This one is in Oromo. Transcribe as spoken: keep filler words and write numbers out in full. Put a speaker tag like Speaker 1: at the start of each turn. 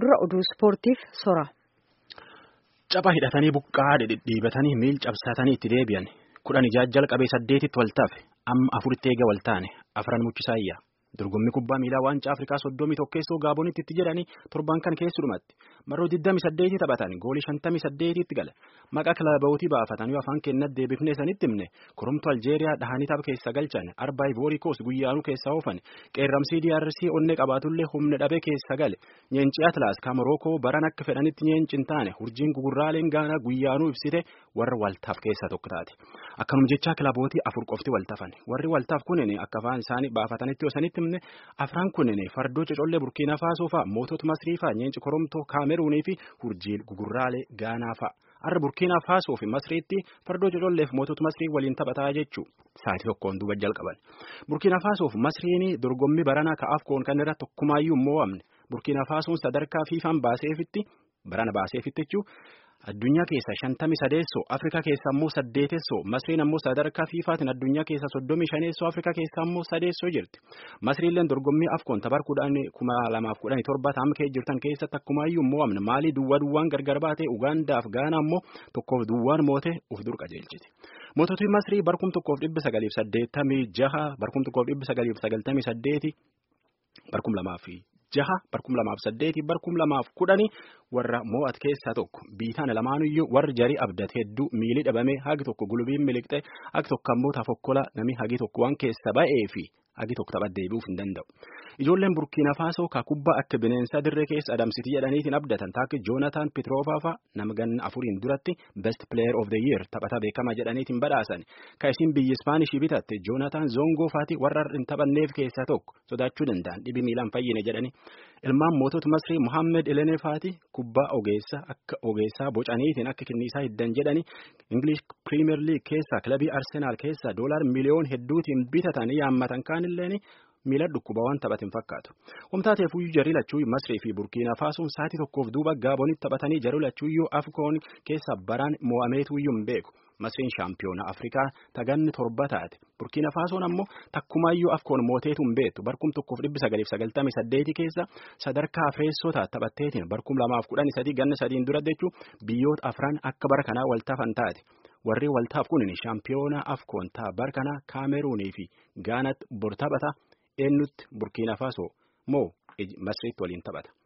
Speaker 1: Amma oduu ispoortiif sora.
Speaker 2: Capha hidhatanii buqqaa dhidhiibatanii miil cabsatanii itti deebi'an kudhan ijaa jalqabee saddeetitti waltaaf amma afuritti eega waltaane afran muchisaayya dorgommii kubbaa miilaa waancaa Afrikaa soddomii tokkeessoo Gaabonitti itti jedhanii torban kan keessudhumatti marroo digdamii saddeetii taphatan goolii shantamii saddeetitti gale maqaa kilabootii baafatanii afaan kennat deebifnee sanitti himne koromtu Aljeeriyaa dhahanii tapha keessa galchan arbaa Ivory Coast guyyaanuu keessa oofan qeerramsii D R C onnee qabaatullee humna dhabee keessa gale nyeenci Atlas ka Morocco baran akka fedhanitti nyeencin taane hurjiin gugurraaleen Gaanaa guyyaanuu ibsite warra waltaaf keessa tokko taate akkanum jecha kilabootii afur qofti waltafan warri waltaaf kunin akka afaan isaanii baafatanitti osanitti afran kunin fardoo cocollee Burkina Faso fa'a mootota Masrii fa'a nyeenci koromtoo Kaameruunii fi hurjiin gugurraalee Gaanaa fa'a arra Burkina Faso fi Masriitti fardoo cocolleef mootota Masrii waliin taphataa jechuu sa'aatii tokkoon duuba jalqaban Burkina Faso fi Masriin dorgommii baranaa ka'aaf koon kan irra tokkumaayyuu mo'amne Burkina Fasoon sadarkaa fiifaan baaseefitti barana baaseefitti jechuu addunyaa keessa shantamii sadeessoo Afrikaa keessa immoo saddeetessoo Masriin ammoo sadarkaa fiifaatiin addunyaa keessa soddomii shaneessoo Afrikaa keessa ammoo sadeessoo jirti Masriilleen dorgommii afkoon tabar kuma lamaaf kudhanii torba taa'am kee jirtan keessatti akkumaayyuu mo'amne maalii duwwaa duwwaan gargar baate Ugaandaaf Gaanaa ammoo tokkoof duwwaan moote uf dur qajeelchiti moototni Masrii barkum tokkoof dhibba sagaliif saddeettamii jaha barkum tokkoof dhibba sagaliif sagaltamii saddeeti barkum lamaaf jaha barkum lamaaf saddeeti barkum lamaaf kudhanii warra mo'at keessaa tokko biitaan lamaanuyyuu warri jarii abdat hedduu miilii dhabame hagi tokko gulubiin miliqxe hagi tokko ammoo tafokkola nami hagi tokko waan keessa ba'ee fi hagi tokko taphat deebi'uuf hin danda'u. Ijoolleen Burkina Faso ka kubbaa akka bineensa dirree keessa adamsitii jedhaniitiin abdatan taakki Joonataan Pitroofaa nama ganna afuriin duratti best player of the year taphata beekamaa jedhaniitiin badhaasan ka isin biyyi Ispaanishii bitatte Joonataan Zongoo faati warra hin taphanneef keessaa tokko sodaachuu danda'an dhibi miilaan fayyine jedhani ilmaan mootota Masrii Mohammed Elenee faati kubbaa ogeessa akka ogeessaa bocaniitiin akka kenniisaa hiddan jedhani English Premier League keessa kilabii Arsenal keessa doolaar miliyoon hedduutiin bitatan yaammatan kaanilleen miila dhukkuba waan taphatin fakkaatu. Humtaateef uyyuu jarii lachuu Masrii fi Burkina Fasoon sa'aatii tokkoof duuba Gaabonitti taphatanii jarii lachuu Afkoon keessa baraan mo'ameetu iyyuu hin beeku. Masriin shaampiyoona Afrikaa taganni torba taate. Burkina Fasoon ammoo takkumaayyuu Afkoon mooteetu hin beektu. Barkum tokkoof dhibbi sagaliif sagaltamii saddeeti keessa sadarkaa afreessoo taate taphatteetiin barkum lamaaf kudhanii sadii ganna sadiin dura jechuu biyyoota afran akka bara kanaa waltaafan taate. Warri waltaaf kunin shaampiyoona Afkoon taa bara kanaa Kaameruunii fi Gaanaatti bor taphata. Eenyutti Burkina Faso moo Masriitti waliin taphata.